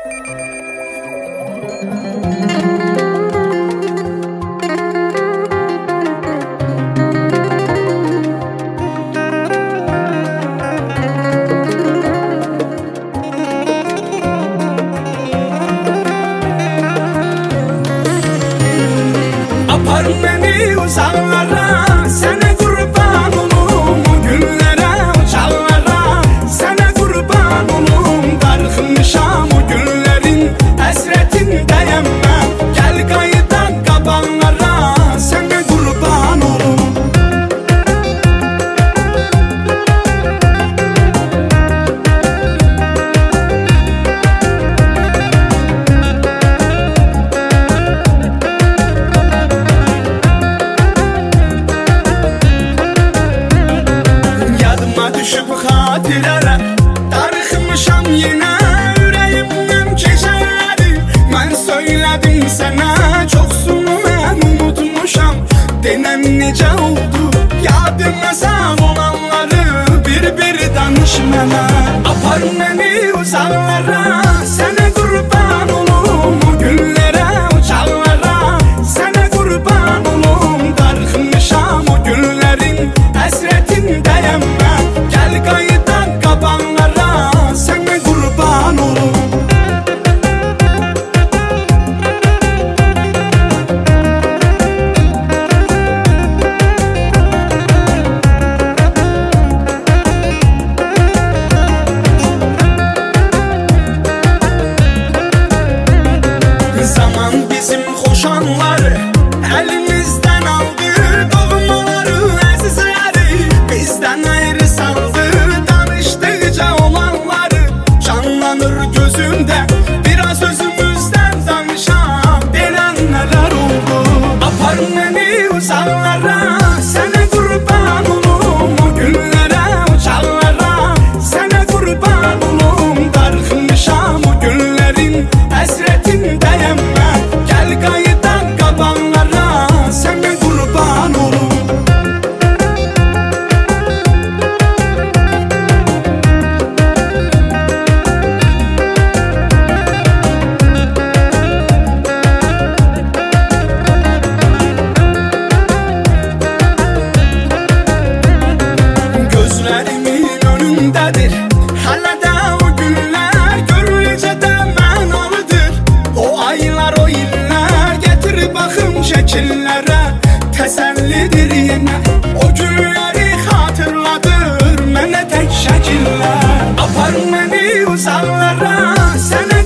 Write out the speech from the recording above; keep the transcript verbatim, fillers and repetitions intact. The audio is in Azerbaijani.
Apar beni uzaklara, sana kurban olum. O günlere, uçaklara, sana kurban olum. Dargınmışam o günlerin hasretindeyim ben. Gel kayıdan kabanlara, sana kurban olum. Düşüp hatirələr, darıxmışam yenə ürəyimdən keçərləri. Mən söylədim sənə, çoxsun mən unutmuşam. Denən necə oldu, yadıma sağ olanları bir-bir danış mənə. Apar məni uzaqlara, sənə qurban olum. O günlərə, uçaqlara, sənə qurban olum. Darıxmışam o günlərin həsrətindəyəm mən. Gel kayıdan kabanlara, sana kurban olum. Zaman bizim koşanları elimizden aldı, doğmaları, əzizləri bizden ayrı saldı. Danıştıkça olanları canlanır gözümde, biraz özümüzden danışam, denən neler oldu. Apar beni uzaklara, sana kurban olum. O günlere, uçaklara, sana kurban olum. Dargınmışam o günlerin hasretindeyim ben. Gel kayıdan kabanlara, sana kurban olum. Gözlerimin önündedir hala da o günler, görünce de mənalıdır. O aylar, o iller getir bakım şekillere, tesellidir yine. O günleri hatırladır mənə tek şekiller. Apar beni uzaklara, sana